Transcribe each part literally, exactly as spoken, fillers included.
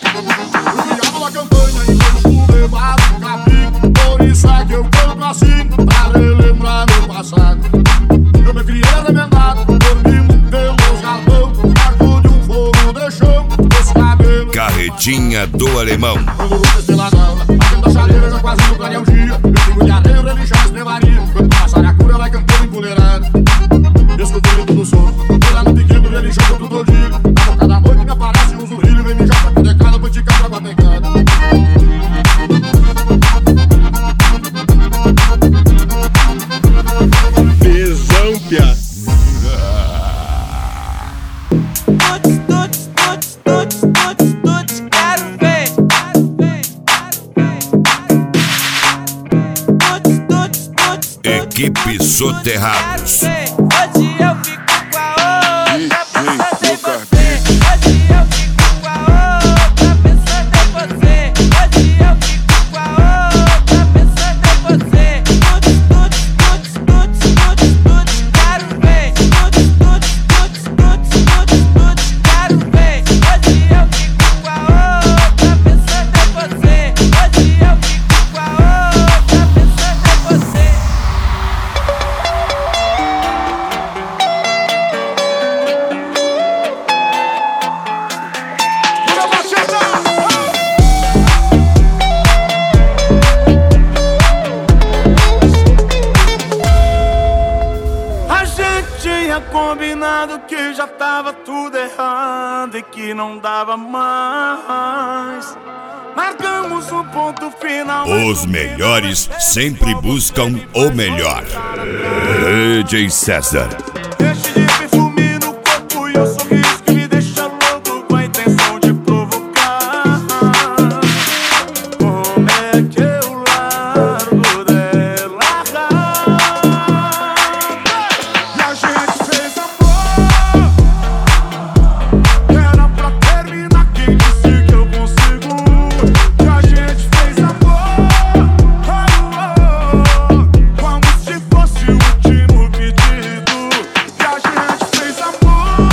O diabo da campanha e foi chulevado no capim. Por isso é que eu canto assim, para relembrar meu passado. Eu me criei remendado, dormindo pelo galpão, embaixo de um fogo de chão, os cabelos. Carretinha do Alemão. Quando luz esteladão, batendo da chaleira, já quase no clareio dia. Eu tenho de areia, religião, estrevaria. Quando passar a cura, vai cantando empoleirado. Escutei tudo som, pela no pequeno, religião, eu tudo digo. Na boca da noite me aparece um zurrilho, vem mijar pra pedecada, pra esticar pra batecada. Tesão, pia. Equipe Soterrados. Hoje eu fico com a outra, pensando em você. Hoje eu fico com a outra, pensando em você. Hoje eu fico com a outra, pensando em você. Tuts, tuts, tuts, tuts, tuts, tuts, quero ver. Tuts, tuts, tuts, tuts, tuts, tuts, quero ver. Hoje eu fico com a outra, pensando em você. Hoje eu fico com a outra, pensando em você. A gente tinha combinado que já tava tudo errado e que não dava mais. Marcamos um ponto final. Os melhores sempre buscam o melhor. D J César. Deixe de perfume no corpo e o sorriso que me deixa louco com a intenção de provocar. Como é que eu largo dela? E a gente fez amor. Era pra terminar, quem disse que eu consigo? E a gente fez amor. Oh, oh, como se fosse o último pedido. E a gente fez amor.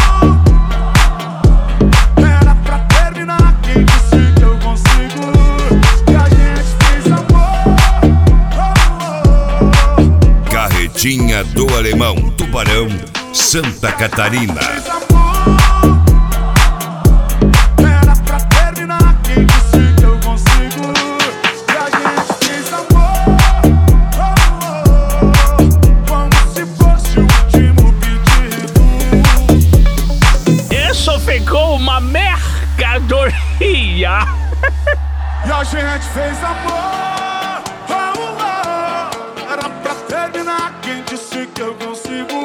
Era pra terminar, quem disse que eu consigo? E a gente fez amor. Oh, oh, Carretinha do Alemão. Tubarão, Santa Catarina. fez amor. Era pra terminar, quem disse que eu consigo? E a gente fez amor. Oh, oh, como se fosse o último pedido. Isso ficou uma mercadoria. E a gente fez amor. Oh, oh, era pra terminar, quem disse que eu consigo?